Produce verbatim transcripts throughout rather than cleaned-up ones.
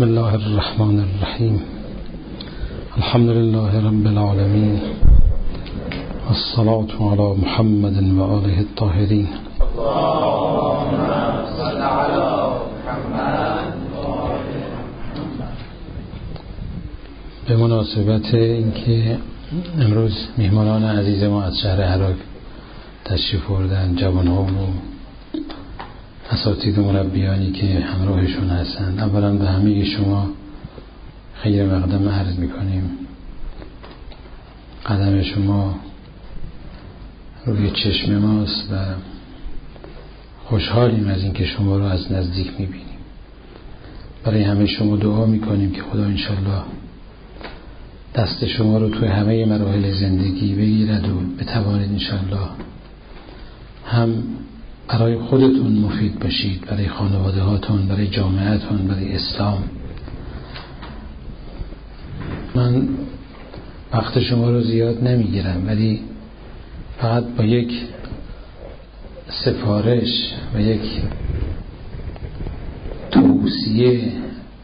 بسم الله الرحمن الرحیم. الحمد لله رب العالمین، الصلاة علی محمد و آله الطاهرین. اللهم صل علی محمد. به مناسبت اینکه امروز میهمانان عزیز ما از شهر عراق تشریف بردن، جوان‌ها و اساتید و مربیانی که همراهشون هستند، اولا به همه شما خیر مقدم عرض میکنیم. قدم شما روی چشم ماست و خوشحالیم از اینکه شما رو از نزدیک میبینیم. برای همه شما دعا میکنیم که خدا انشالله دست شما رو توی همه مراحل زندگی بگیرد و بتوانید انشالله هم برای خودتون مفید باشید، برای خانواده هاتون، برای جامعهتون، برای اسلام. من وقت شما رو زیاد نمیگیرم، ولی فقط با یک سفارش و یک توصیه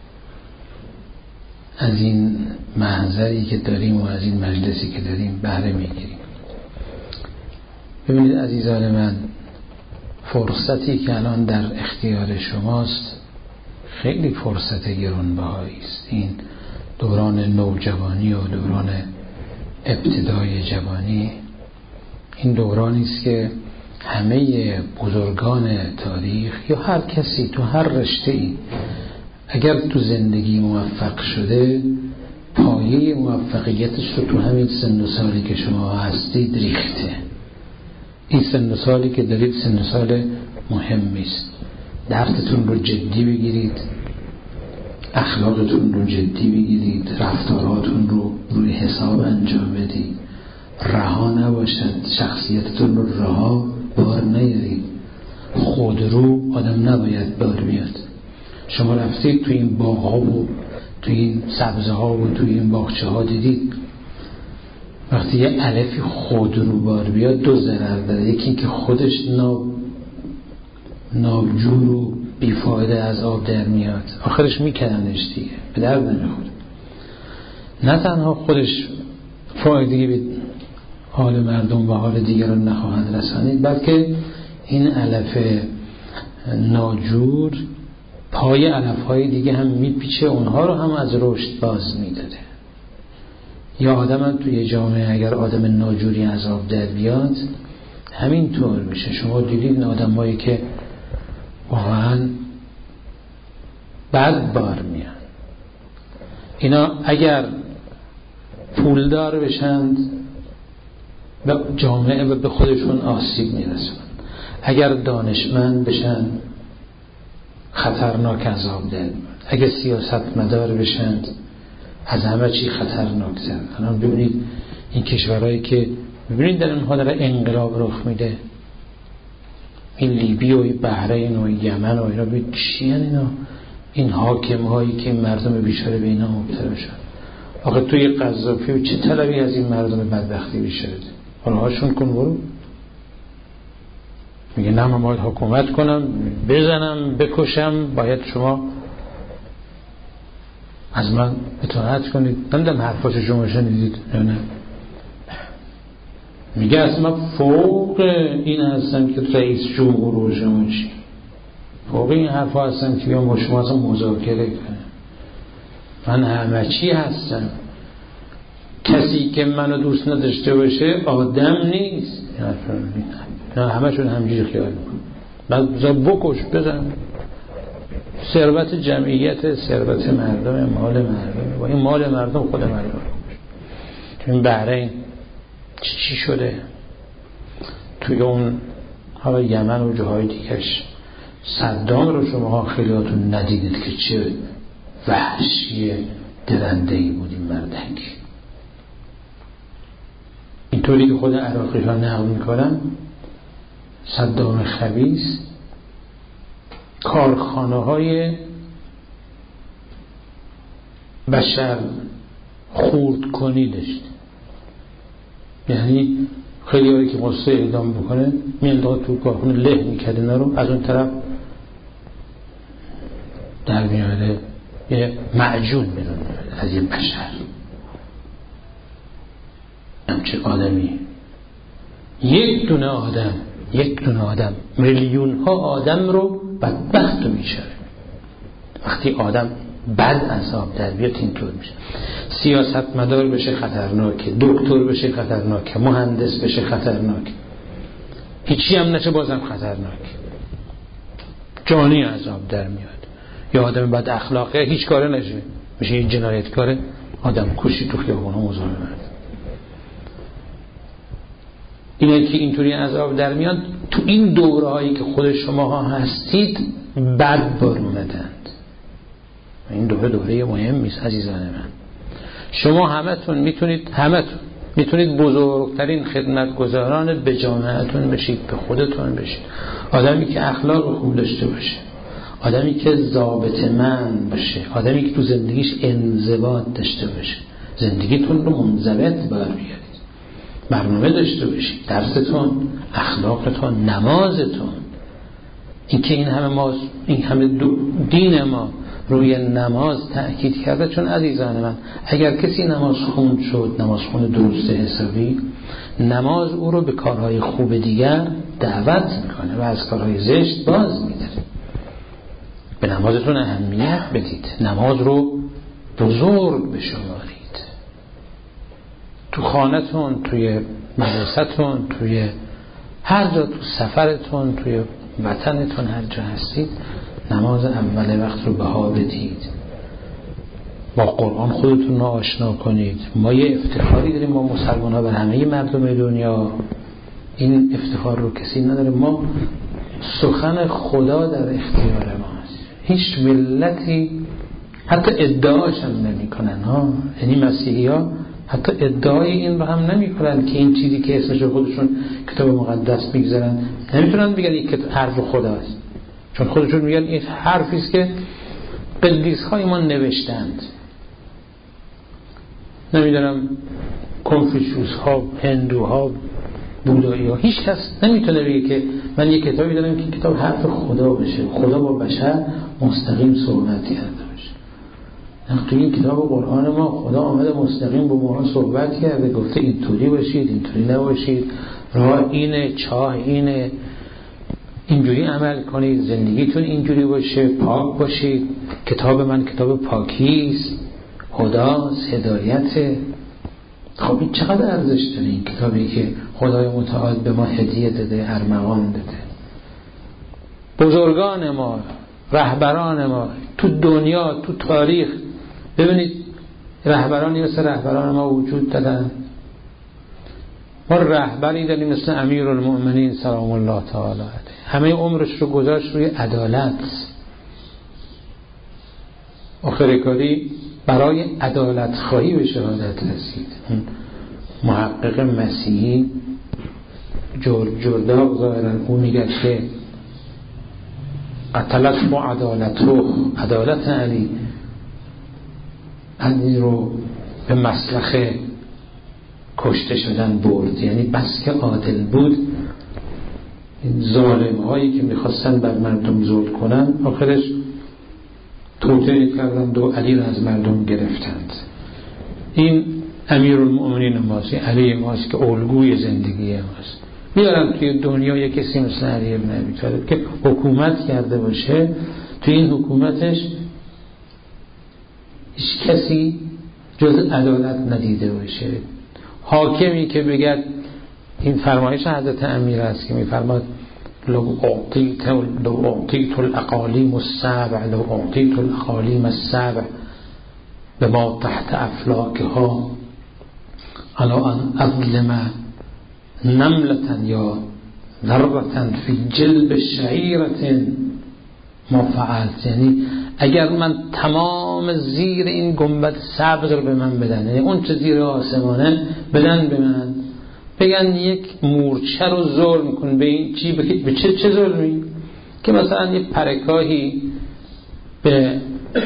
از این محضری که داریم و از این مجلسی که داریم بهره میگیریم. ببینید عزیزان من، فرصتی که الان در اختیار شماست خیلی فرصت گرانبهایی است. این دوران نوجوانی و دوران ابتدای جوانی، این دورانی است که همه بزرگان تاریخ یا هر کسی تو هر رشته‌ای اگر تو زندگی موفق شده، پایه موفقیتش رو تو همین سن و سالی که شما هستید ریخته. این سن و سالی که دارید سن و سال مهمی است. دردتون رو جدی بگیرید، اخلاقتون رو جدی بگیرید، رفتاراتون رو روی حساب انجام بدید، رها نباشد، شخصیتتون رو رها بار نیارید. خودرو آدم نباید بار بیاد. شما رفتید تو این باغ‌ها و تو این سبزه‌ها و تو این باغچه‌ها، دیدید وقتی یه علفی خودرو بار بیاد دو ضرر داره. یکی که خودش ناب نابجور و بیفایده از آب در میاد، آخرش میکننش دیگه، به درد نمیخوره. نه تنها خودش فایده‌ای به حال مردم و حال دیگران نخواهد رسانید، بلکه این علف ناجور پای علف‌های دیگه هم میپیچه، اونها رو هم از رشد باز میداره. یا آدم هم توی جامعه اگر آدم ناجوری از آب در بیاد همین طور میشه. شما دیدید این آدمایی که واقعا بد بار میان، اینا اگر پولدار بشند به جامعه و به خودشون آسیب میرسند، اگر دانشمند بشن خطرناک از آب در میان، اگر سیاستمدار بشند از همه چی خطرناک‌تر. الان ببینید این کشورهایی که ببینید در اونها داره انقلاب رخ میده، این لیبی و بحرین و یمن و اینا، ببینید چی هن اینا؟ این حاکم هایی که مردم بیچاره به اینا مبتلا شدن. آخه توی قذافی و چه طلبی از این مردم بدبختی بیچاره ده؟ اونهاشون کن برو میگه نه من باید حکومت کنم، بزنم بکشم، باید شما از من اطاعت کنید. نمیدونم حرفاشو شما شنیدید یا نه؟ میگه از من فوق این هستم که رئیس جمهور شما چی، فوق این حرفا هستم که بیام با شما اصلا مذاکره کنم، من همه چی هستم. کسی که منو دوست نداشته باشه آدم نیست. نه همه شون همجوری خیال میکنم، بعد بکش بزن. ثروت جمعیت، ثروت مردم، مال مردم، و این مال مردم خود مردم. این بحرین چی شده؟ توی اون حالا یمن و جاهای دیگرش صدام رو شما خیلیاتون ندیدید که چه وحشی درندهی بود این مردک. اینطوری که خود عراقی ها نقل میکنن، صدام خبیث کارخانه های بشر خورد کنی داشت. یعنی خیلی هایی که قصه اعدام بکنه میانداخت تو کارخانه، له میکرد اینا رو، از اون طرف در میاره معجون بیرون از یه بشر. همچه آدمی، یک دونه آدم یک دونه آدم میلیون ها آدم رو بدبخت رو میشه. وقتی آدم بد از آب در بیاد اینطور میشه. سیاستمدار بشه خطرناکه، دکتر بشه خطرناکه، مهندس بشه خطرناکه، هیچی هم نشه بازم خطرناک، جانی از آب در میاد. یا آدم بد اخلاقه هیچ کاره نشه، میشه این جنایتکاره، آدم کشی تو خیابون ها مزاحمت. اینه که اینطوری از آب در میاد. تو این دوره هایی که خود شما ها هستید بد بار اومدند. این دوره دوره مهمی است عزیزان من. شما همتون میتونید همتون میتونید بزرگترین خدمتگزاران به جامعهتون بشید، به خودتون بشید. آدمی که اخلاق خوب داشته باشه، آدمی که ضابطه‌مند باشه، آدمی که تو زندگیش انضباط داشته باشه. زندگیتون رو منضبط بر بیارید، برنامه داشته باشید، درستون، اخلاقتون، نمازتون. این که این همه ما این همه دین ما روی نماز تأکید کرده، چون عزیزان من اگر کسی نماز خوند شد، نماز خوند درست حسابی، نماز او رو به کارهای خوب دیگر دعوت میکنه و از کارهای زشت باز میداره. به نمازتون اهمیت بدید، نماز رو بزرگ بشمارید. تو خانه‌تون، توی مدرسه‌تون، توی هر جا، تو سفرتون، توی وطنتون، هر جا هستید نماز اول وقت رو بها بدید. با قرآن خودتون رو آشنا کنید. ما یه افتخاری داریم ما مسلمان ها بر همه مردم دنیا، این افتخار رو کسی نداره. ما سخن خدا در اختیار ماست. هیچ ملتی حتی ادعاش هم نمی کنن ها. یعنی مسیحی ها حتی ادعای این رو هم نمی کنن که این چیزی که اسمش خودشون کتاب مقدس میگذارن، نمیتونن بگن این که حرف خداست، چون خودشون میگن این حرفی است که قدیس های ما نوشتند. نمیدونم کنفوشیوس ها، هندوها، بودایی ها، هیچ کس نمیتونه بگه که من یک کتابی دارم که کتاب حرف خدا بشه، خدا با بشر مستقیم صحبت کرده باشه. تو این کتاب قرآن ما خدا آمده مستقیم با ما صحبت کرده، گفته اینطوری باشید، اینطوری نباشید، راه اینه، چاه اینه، اینجوری عمل کنید، زندگیتون اینجوری باشه، پاک باشید. کتاب من کتاب پاکیست، هداست، هدایته. خب این چقدر ارزش داره این کتابی که خدای متعال به ما هدیه داده، ارمغان داده. بزرگان ما، رهبران ما تو دنیا، تو تاریخ، ببینید رهبرانی مثل رهبران ما وجود دادن. ما رهبری داریم مثل امیرالمؤمنین سلام الله تعالی علیه، همه عمرش رو گذاشت روی عدالت. آخر کاری برای عدالت خواهی به شهادت رسید. محقق مسیحی جورج جرداق ظاهرا او میگه که قتلت با عدالته، عدالت علی علی رو به مسلخ کشته شدن برد. یعنی بس که عادل بود، این ظالم هایی که میخواستن بر مردم ظلم کنن آخرش توطئه کردند و علی را از مردم گرفتند. این امیرالمؤمنین ماست، علی ماست که الگوی زندگی ماست. بیارم توی دنیا یک کسی مثل علی بن ابی طالب که حکومت کرده باشه، توی این حکومتش هیچ کسی جز عدالت ندیده باشه. حاکمی که بگد، این فرمایش حضرت امیر است که میفرماد لو اعطیت لو اعطیت الاقالیم السبع لو اعطیت الاقالیم السبع بما تحت افلاکها الا ان اظلم نملة یا ذرة فی جلب شعیرة ما فعلت. یعنی اگر من تمام زیر این گنبد سبز رو به من بدن، یعنی اون چه زیر آسمانه بدن به من، بگن یک مورچه رو ظلم کن، به این چی؟ به چه چه ظلمی؟ که مثلا یک پرکاهی به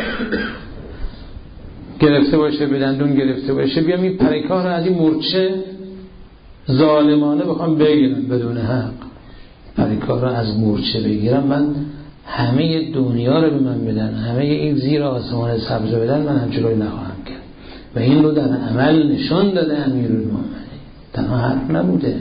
گرفته باشه، به دندون گرفته باشه، بیام این پرکاه رو از این مورچه ظالمانه بخوام بگیرم بدون حق، پرکاه رو از مورچه بگیرم، من همه دنیا رو به من بدن، همه این زیر آسمان سبز بدن، من هم جلوی نخواهم کرد. و این رو در عمل نشون داده امیرالمومنین، تنها حرف نبوده،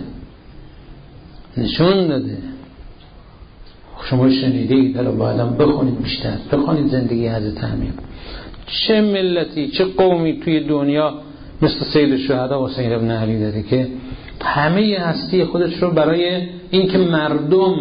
نشون داده. شما شنیدید، حالا بعدم بخونید بیشتر، بخونید زندگی حضرت امیر. چه ملتی، چه قومی توی دنیا مثل سید الشهدا حسین بن علی داره که همه هستی خودش رو برای اینکه مردم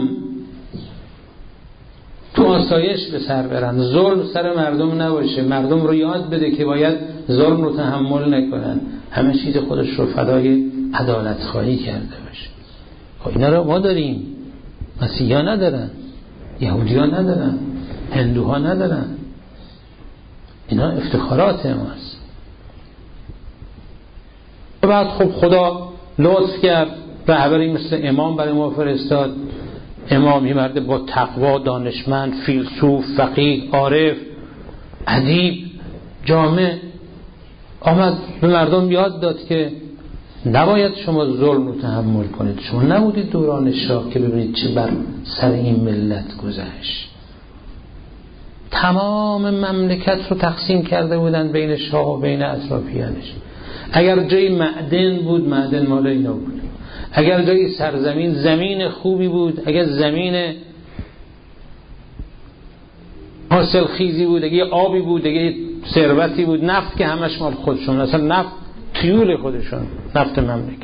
تو آسایش به سر برن، ظلم سر مردم نباشه، مردم رو یاد بده که باید ظلم رو تحمل نکنن، همه چیز خودش رو فدای عدالت خواهی کرده باشه. خب اینا رو ما داریم، مسیحا ندارن، یهودی‌ها ندارن، هندوها ندارن. اینا افتخارات ماست. و بعد خب خدا لطف کرد، رهبری مثل امام برای ما فرستاد. امامی مرد با تقوا، دانشمند، فیلسوف، فقیه، عارف، ادیب، جامع، آمد به مردم یاد داد که نباید شما ظلم رو تحمل کنید. شما نبودید دوران شاه که ببینید چه بر سر این ملت گذشت. تمام مملکت رو تقسیم کرده بودن بین شاه و بین اطرافیانش. اگر جای معدن بود، معدن مال اینا بود. اگر جای سرزمین، زمین خوبی بود، اگر زمین حاصل خیزی بود، اگر آبی بود، اگر ثروتی بود، نفت که همش مال خودشون، اصلا نفت تیول خودشون، نفت مملکت.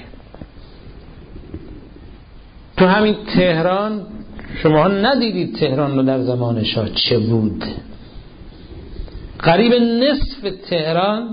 تو همین تهران شما ندیدید تهران رو در زمان شاه چه بود؟ قریب نصف تهران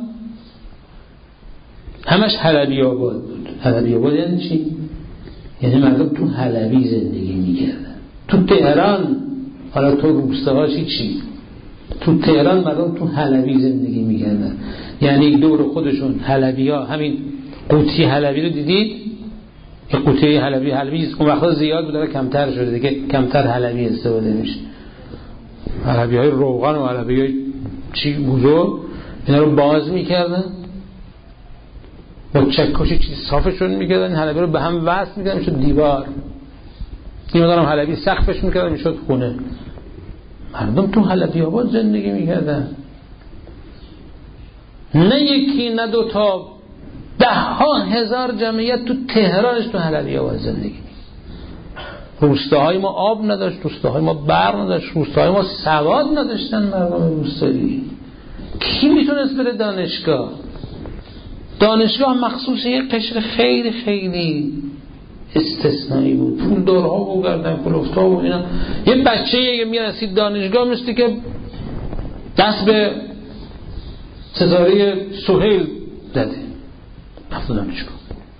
همش حلبی آباد بود. حلبی آباد یعنی چی؟ یعنی مردم تو حلبی زندگی میکردن. تو تهران، حالا تو روستاهاشی چی؟ تو تهران مردم تو حلبی زندگی میکردن. یعنی دور خودشون حلبی ها، همین قوطی حلبی رو دیدید؟ که قوطی حلبی حلبی اون وقتا زیاد بود، کمتر شده دیگه، کمتر حلبی استفاده میشه. حلبی های روغن و حلبی های چی بزرگ، اینا رو باز میکردن، با چکش چیزی صافشون میکردن، حلبی رو به هم وصل میکردن میشد دیوار. این مدارم حلبی سقفش میکردن میشد خونه. مردم تو حلبی آباد زندگی میکردن. نه یکی نه دو تا، ده ها هزار جمعیت تو تهرانش تو حلبی آباد زندگی. روستاهای ما آب نداشت، روستاهای ما برق نداشت، روستاهای ما سواد نداشتن. مردم روستایی کی میتونست بره دانشگاه؟ دانشگاه مخصوص یک قشر خیلی خیلی استثنایی بود. پول دارها و گردن کلفت‌ها و اینا. یه بچه یه میرسید دانشگاه مثل که دست به ستاره سهیل زده. نفهمیدم چیکار.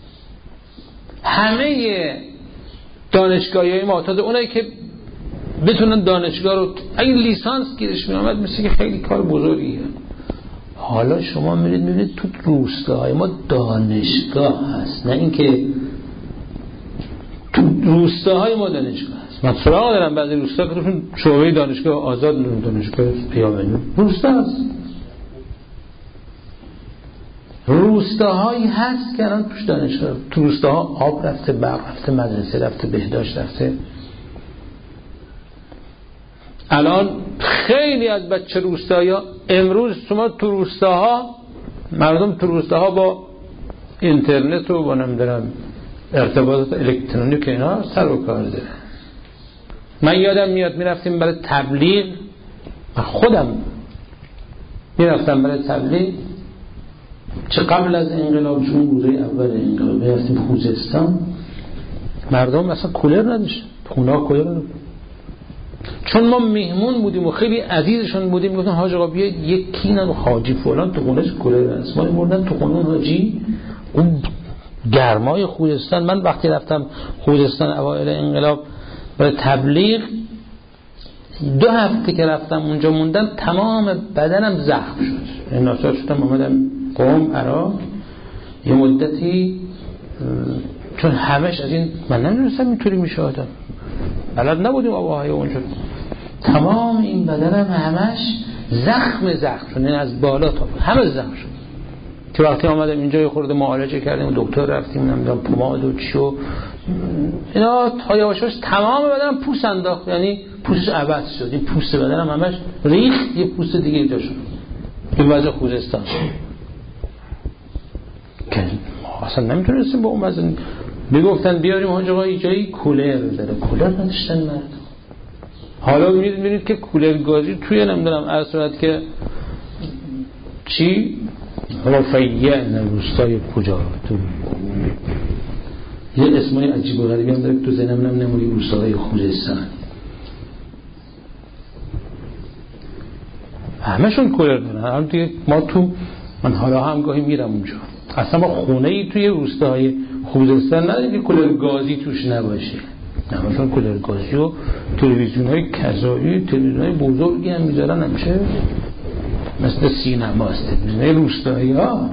همه دانشگاهی ما، تا اونایی که بتونن دانشگاه رو اگه لیسانس گیرش میامد، مثل که خیلی کار بزرگیه. حالا شما میرید میبینید تو روستاهای ما دانشگاه هست، نه اینکه تو روستاهای ما دانشگاه هست. من سراغ دارم بعضی روستا که توشون شعبه دانشگاه آزاد، دانشگاه پیامنو روستا هست. روستاهایی هست که الان توش دانشگاه. تو روستاها آب رفته، برق رفته، مدرسه رفته، بهداشت رفته. الان خیلی از بچه روستایا امروز شما تو روستاها، مردم تو روستاها با اینترنت و با نمیدونم ارتباطات الکترونیک اینا سر و کار دارن. من یادم میاد میرفتیم برای تبلیغ، من خودم میرفتم برای تبلیغ، چه قبل از انقلاب، چون روزه اول انقلاب میرفتیم خوزستان، مردم اصلا کولر نداشت، خونه ها کولر نداشت. چون ما مهمون بودیم و خیلی عزیزشون بودیم، گفتن حاج آقا بیاید یکی نه حاجی فلان تو خونه‌اش کولر هست. ما بردن تو خونه حاجی، اون گرمای خوزستان. من وقتی رفتم خوزستان اوایل انقلاب برای تبلیغ، دو هفته که رفتم اونجا موندم، تمام بدنم زخم شد. ناچار شدم اومدم قم عراق یه مدتی، چون همش از این من نمی‌دونستم اینطوری میشه آدم، بلد نبودیم آواهای اونجا. تمام این بدنم همش زخم زخم شد، یعنی از بالا تا همه زخم شد. که وقتی آمدم اینجا یه خورده معالجه کردیم، دکتر رفتیم، نمیدونم پماد و چی و اینا، تا یواشاش تمام بدنم پوست انداخت. یعنی پوست عوض شد، این پوست بدنم همش ریخت، یه پوست دیگه اینجا شد. این وضع خوزستان که ما اصلا نمیتونستیم با اون وضع. میگفتن بیاریم حاج آقا جایی کولر داره، کولر نداشتن مرد. حالا میبینید میبینید که کولر گازی توی نمیدونم از صورت که چی رفیع نه روستای کجا تو یه اسمای عجیب و غریبی هم داره که تو ذهنم نم نمونی روستای خوزستان همشون کولر دارن. هم دیگه ما تو من حالا هم گاهی میرم اونجا، اصلا ما خونه ای توی روستای خوزستان نداریم که کولر گازی توش نباشه. نه مثلا کولر گازی و تلویزیون های کذایی، تلویزیون های بزرگی هم میذارن همیشه مثل سینماست، تلویزیون های روستایی ها.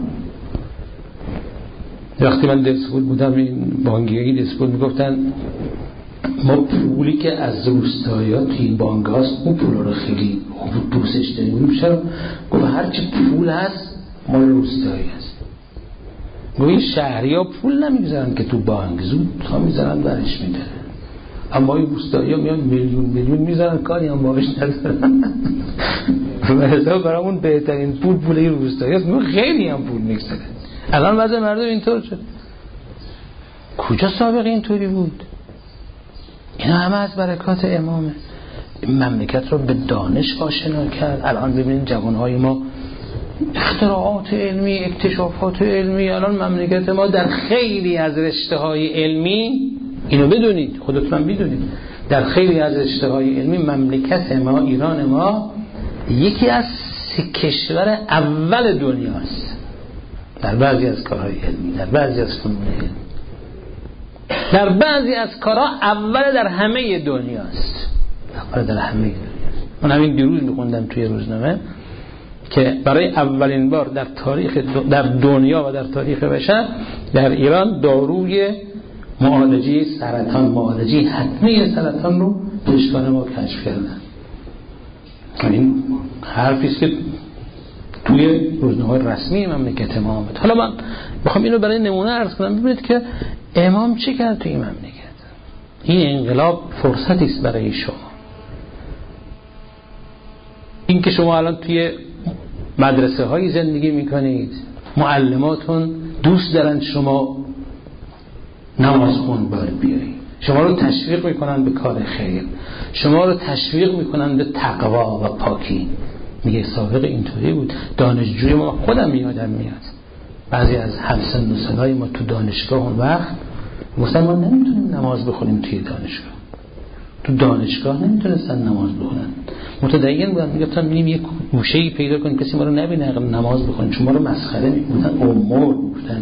وقتی من دسپول بودم این بانگیایی دسپول میگفتن ما پولی که از روستایی ها توی این بانک هاست اون پول رو خیلی خوب دوستش داریم. چرا؟ گفت هرچی پول هست مال روستایی هست. گفت این شهری ها پول نمیگذارن که تو بانک، زود ها میذارن برش میدارن، اما این روستایی ها میان میلیون میلیون میذارن کاری هم باش ندارن. به حساب برامون بهترین پول پول این روستایی هست، خیلی هم پول میگذارن. الان وضع مردم اینطور شد. کجا سابق اینطوری بود؟ اینا همه از برکات امامه. این مملکت رو به دانش آشنا کرد. الان ببینید جوانهای ما اختراعات علمی، اکتشافات علمی، الان مملکت ما در خیلی از رشته‌های علمی، اینو بدونید خودتون بدونید، در خیلی از رشته‌های علمی مملکت ما، ایران ما یکی از سه کشور اول دنیاست در بعضی از کارهای علمی، در بعضی از فنون علمی، در بعضی از کارها اول در همه دنیاست، اول در همه دنیاست. من همین دیروز میخوندم توی روزنامه که برای اولین بار در تاریخ در دنیا و در تاریخ بشر در ایران داروی معالجه سرطان، معالجه حتمی سرطان رو پزشکان ما کشف کردن. این حرفی است که توی روزنامه‌های رسمی مملکت ما آمد. حالا من بخوام اینو برای نمونه عرض کنم ببینید که امام چی کرد توی این مملکت. این انقلاب فرصتی است برای شما. این که شما الان توی مدرسه های زندگی میکنید، معلماتون دوست دارن شما نماز خون بار بیایید، شما رو تشویق میکنن به کار خیر، شما رو تشویق میکنن به تقوا و پاکی. میگه سابق اینطوری بود. دانشجوی ما، خودم یادم میاد بعضی از همسن و سالای ما تو دانشگاه اون وقت مثلا ما نمیتونیم نماز بخونیم توی دانشگاه، تو دانشگاه نمیتونستن نماز بخونن، متدین بودن، میگفتن میریم یک گوشه‌ای پیدا کنیم کسی ما رو نبینه نماز بخونیم، چون ما رو مسخره میکنن، امور میگفتن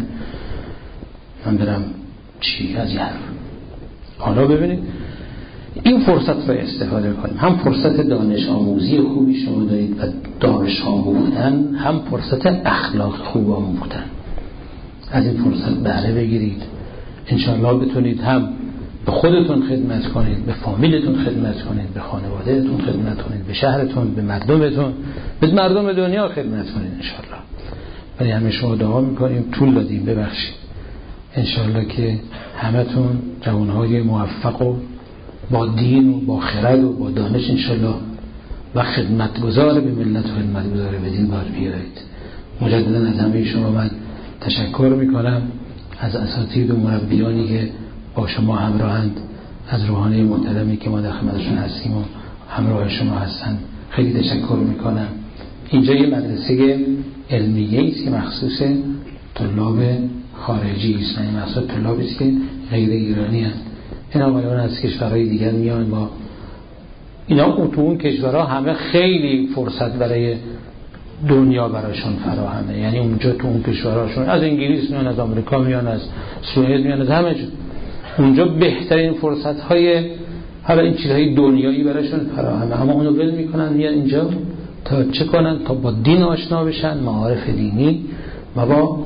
من برم چی از یه حرف. حالا ببینید این فرصت رو استفاده کنیم. هم فرصت دانش آموزی خوبی شما دارید و دانش آموختن، هم فرصت اخلاق خوب آموختن. از این فرصت بهره بگیرید. انشاءالله بتونید هم به خودتون خدمت کنید، به فامیلتون خدمت کنید، به خانوادهتون خدمت کنید، به شهرتون، به مردمتون، به مردم دنیا خدمت کنید انشاءالله. ولی همه شما دعا میکنیم، طول دادیم ببخشید. انشاءالله که همتون جوانهای موفق و با دین و با خرد و با دانش انشاءالله و خدمتگزار به ملت و خدمتگزار به دین بار بیارید. مجددا از همه شما من تشکر میکنم، از اساتید و مربیانی که با شما همراهند، از روحانی محترمی که ما در خدمتشون هستیم و همراه شما هستن خیلی تشکر میکنم. اینجا یه مدرسه علمیه است که مخصوص طلاب خارجی است، نه مخصوص طلابی است که غیر ایرانی هستند. اینا غالبا از کشورهای دیگر میان. با اینا تو اون کشورها همه خیلی فرصت برای دنیا براشون فراهمه، یعنی اونجا تو اون کشورهاشون از انگلیس میان، از آمریکا میان، از سوئد میان، از همه جا اونجا بهترین فرصت های حالا این چیزهای دنیایی براشون فراهمه، اما اونو ول میکنن میان اینجا تا چه کنن؟ تا با دین آشنا بشن، معارف دینی و با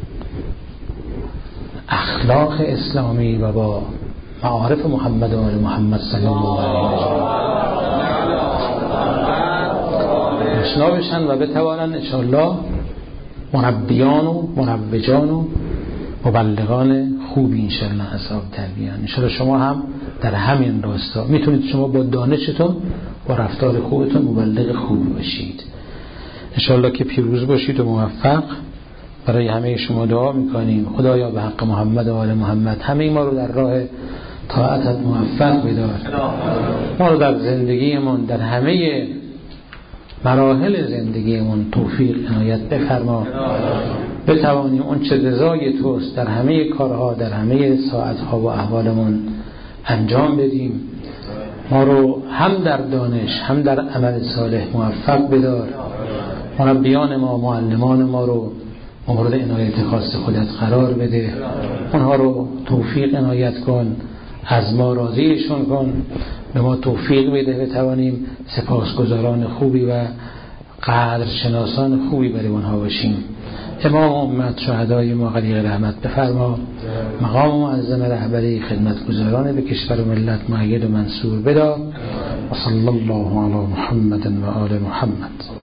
اخلاق اسلامی و با معارف محمد و آل محمد صلی الله علیه و آشنا بشن و بتوانن انشاءالله مربیان و مروجان و مبلغان خوبی انشاءالله حساب در بیان. انشاءالله شما هم در همین راستا میتونید شما با دانشتون با رفتار خوبتون مبلغ خوب باشید. انشاءالله که پیروز باشید و موفق. برای همه شما دعا میکنیم. خدایا به حق محمد و آل محمد همه ما رو در راه طاعتت موفق بدار. ما رو در زندگیمون در همه مراحل زندگیمون توفیق عنایت بفرما، بتوانیم اون چه رضای توست در همه کارها در همه ساعتها و احوالمون انجام بدیم. ما رو هم در دانش هم در عمل صالح موفق بدار. مربیان ما معلمان ما رو مورد عنایت خاص خودت قرار بده، اونها رو توفیق عنایت کن، از ما راضیشون کن، به ما توفیق بده بتوانیم سپاسگزاران خوبی و قدرشناسان خوبی برای اونها باشیم. امام امت شهدای ما غریق رحمت بفرما، مقام معظم رهبری خدمتگزاران به کشور و ملت مؤید و منصور بدار. و صلی الله علی محمد و آل محمد.